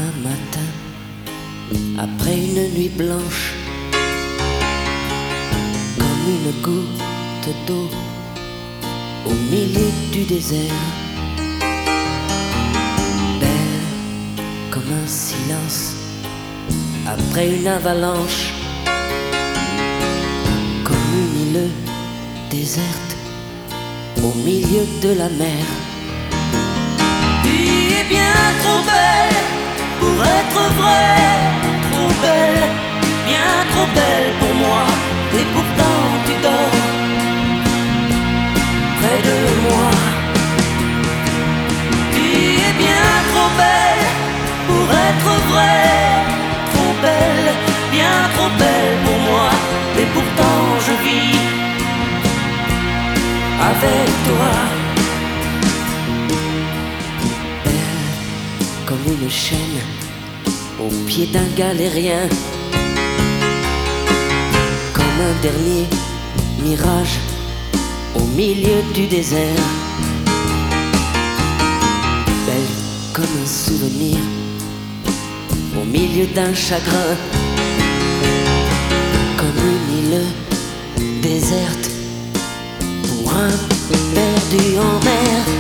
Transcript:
un matin, après une nuit blanche, comme une goutte d'eau au milieu du désert, belle comme un silence après une avalanche, comme une île déserte au milieu de la mer. Tu es bien trop belle pour être vraie, trop belle, bien trop belle pour moi, et pourtant tu dors près de moi. Tu es bien trop belle pour être vraie, trop belle, bien trop belle pour moi, et pourtant je vis avec toi. Belle comme une chaîne au pied d'un galérien, comme un dernier mirage au milieu du désert, belle comme un souvenir au milieu d'un chagrin, comme une île déserte pour un perdu en mer.